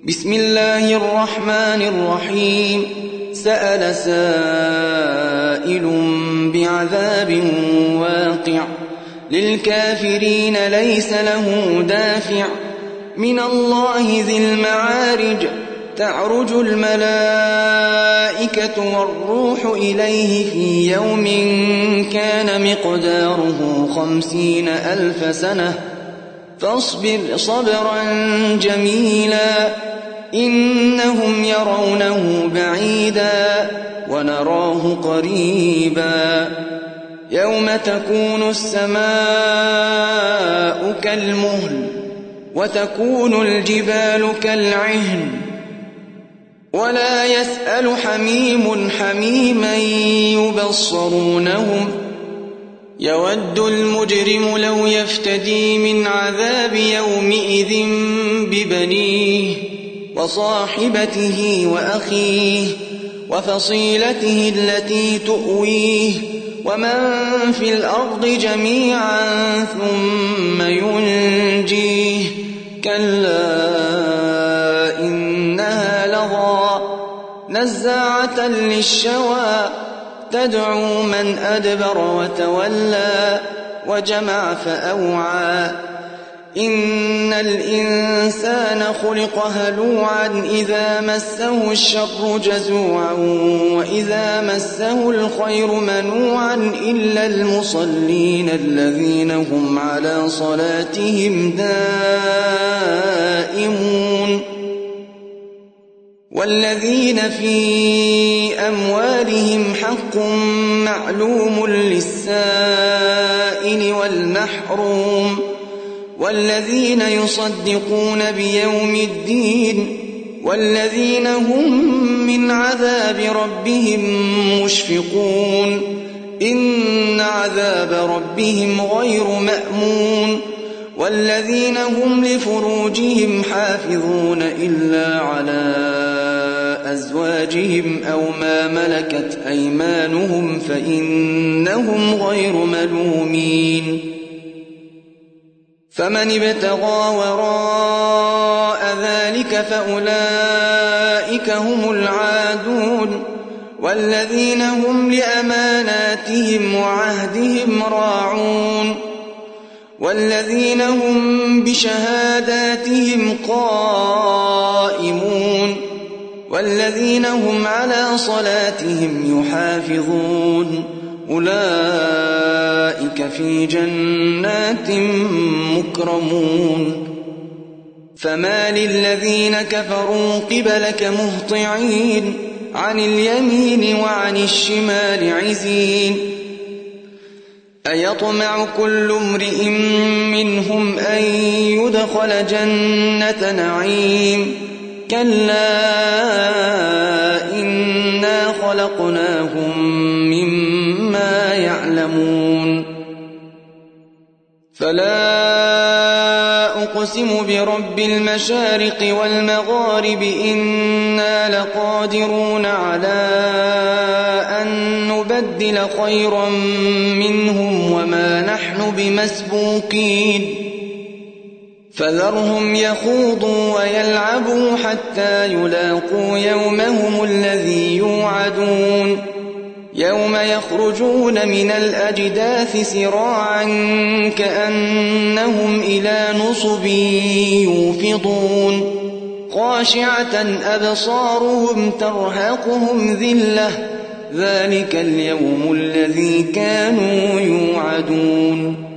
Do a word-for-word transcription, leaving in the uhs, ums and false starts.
بسم الله الرحمن الرحيم سأل سائل بعذاب واقع للكافرين ليس له دافع من الله ذي المعارج تعرج الملائكة والروح إليه في يوم كان مقداره خمسين ألف سنة فاصبر صبرا جميلا إنهم يرونه بعيدا ونراه قريبا يوم تكون السماء كالمهل وتكون الجبال كالعهن ولا يسأل حميم حميما يبصرونهم يود المجرم لو يفتدي من عذاب يومئذ ببنيه وصاحبته وأخيه وفصيلته التي تؤويه ومن في الأرض جميعا ثم ينجيه كلا إنها لظى نزاعة للشوى تدعو من أدبر وتولى وجمع فأوعى إن الإنسان خلق هلوعا إذا مسه الشر جزوعا وإذا مسه الخير منوعا إلا المصلين الذين هم على صلاتهم دائمون والذين في أموالهم حق معلوم للسائل والمحروم والذين يصدقون بيوم الدين والذين هم من عذاب ربهم مشفقون إن عذاب ربهم غير مأمون والذين هم لفروجهم حافظون إلا على أزواجهم أو ما ملكت أيمانهم فإنهم غير ملومين فمن ابتغى وراء ذلك فأولئك هم العادون والذين هم لأماناتهم وعهدهم راعون والذين هم بشهاداتهم قائمون والذين هم على صلاتهم يحافظون أولئك في جنات مكرمون فما للذين كفروا قبلك مهطعين عن اليمين وعن الشمال عزين أيطمع كل امرئ منهم أن يدخل جنة نعيم كلا إنا خلقناهم مما يعلمون فلا أقسم برب المشارق والمغارب إنا لقادرون على أن نبدل خيرا منهم وما نحن بمسبوقين فذرهم يخوضوا ويلعبوا حتى يلاقوا يومهم الذي يوعدون يوم يخرجون من الأجداث سراعا كأنهم إلى نصب يوفضون خاشعة أبصارهم ترهقهم ذلة ذلك اليوم الذي كانوا يوعدون